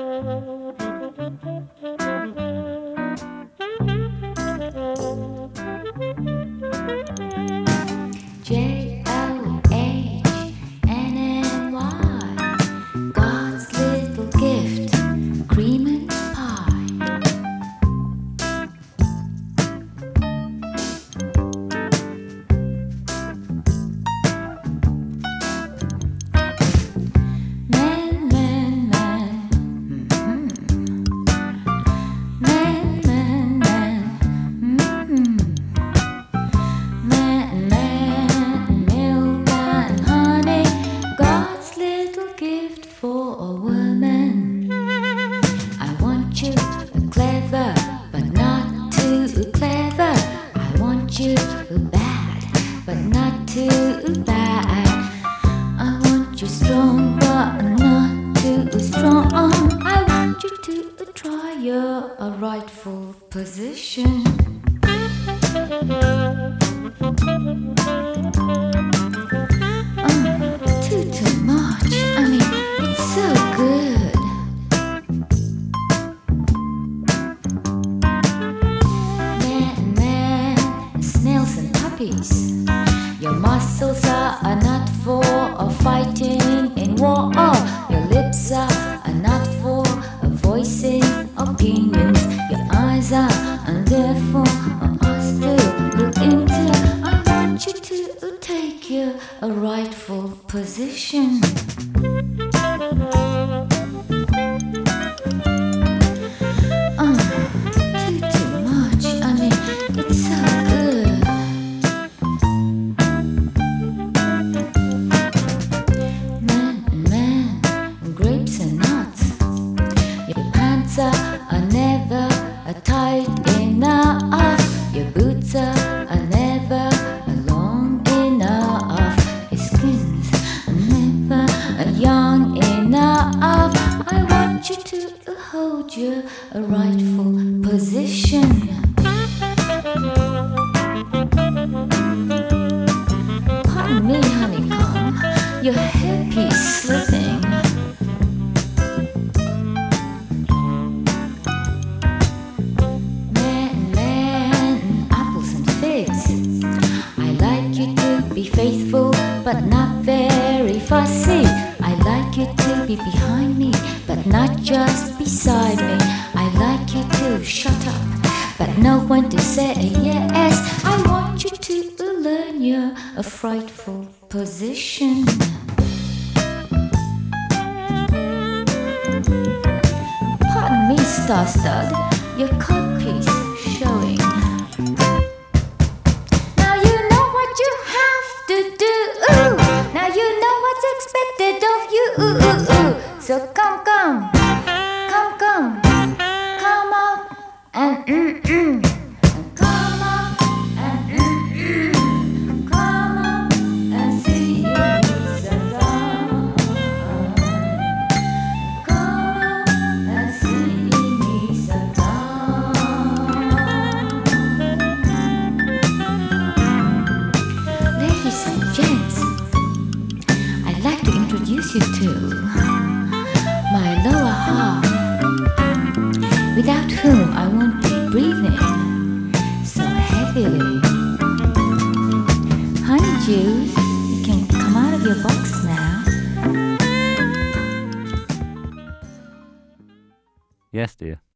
J-O-H-N-N-Y, God's little gift, cream and pie. Man, man, man, man, man, man, man, man, milk and honey, God's little gift for a woman. I want you clever, but not too clever. I want you bad, but not too bad. I want you strong, but not too strong. I want you to try your rightful position. Too much. I mean, it's so good. Man, snails and puppies. Your muscles are not for fighting in war. Your lips are not for voicing opinions. Your eyes are there for us to look into. I want you to take your rightful position. Too much. I mean, it's so good. Man, grapes and nuts. Your pants are never tight enough. Your boots are never long enough. Your skin's never young enough. I want you to hold your rightful position. Pardon me, honeycomb, your hairpiece slipping. Man, apples and figs. I like you to be faithful, but not very fussy. I like you to be behind me, but not just beside me. I like you to shut up, but know when to say yes. I want you to learn your frightful position. Pardon me, Star Stud, your codpiece showing. Now you know what you have to do. Now you know what's expected of you. So come up and come up and come up and see me sometime. Come up and see me sometime. Ladies and gents, I'd like to introduce you to my lower half, without whom I won't be breathing so heavily. Honey juice, you can come out of your box now. Yes, dear.